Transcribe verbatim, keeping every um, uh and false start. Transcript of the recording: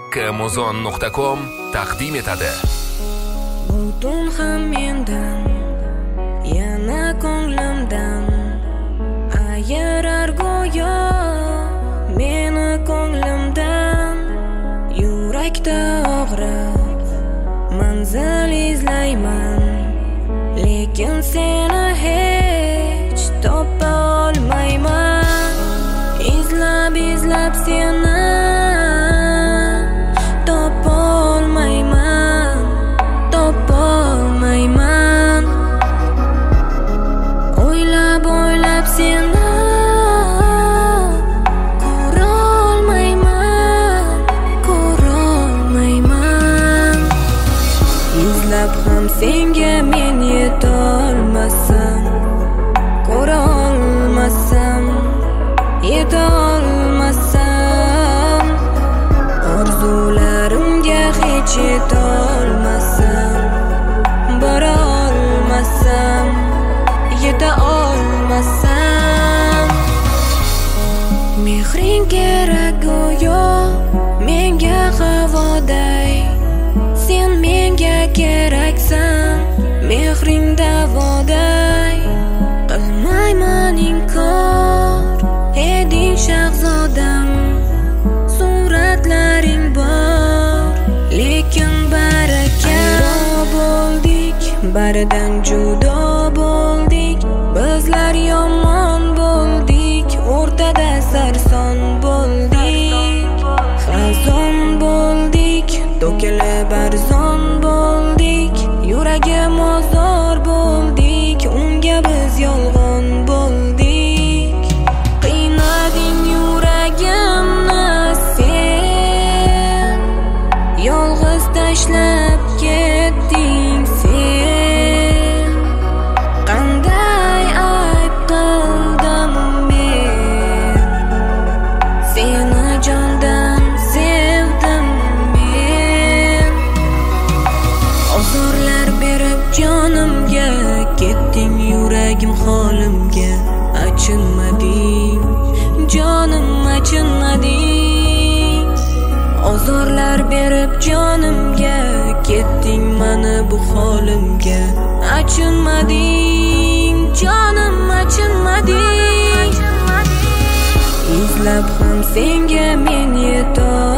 Amazon nuqta com taqdim etadi. Butun ham mendan, yana ko'nglimdan ayirar go'yo meni ko'nglimdan. Yurakda og'riq manzil izlayman, lekin seni hech topa olmayman. Izlab izlab seni senga men yetolmasam, ko'ra olmasam, yetolmasam, orzularimga hech yetolmasam, bora olmasam, yeta olmasam. Mehring kerak go'yo menga havoday, sen menga keraksan, mehring davoday. Qilmayman inkor, eding shahzodam, suratlaring bor, lekin baraka bo'ldik, baridan judo bo'ldik. Bizlar yomon bo'ldik, o'rtada sarson bo'ldik, xazon bo'ldik, to'kilib arzon bo'ldik. Yuragim ozor bo'ldik, unga biz yolg'on bo'ldik. Qiynading yuragimni sen, yolg'iz tashlab ketding sen. Qanday ayb qildim men, seni jondan sevdim men. Ozorlar berib jonimga ketding, yuragim holimga achinmading, jonim achinmading. Ozorlar berib jonimga ketding, mana bu holimga achinmading, jonim achinmading. Izlab ham senga men yetolmasam,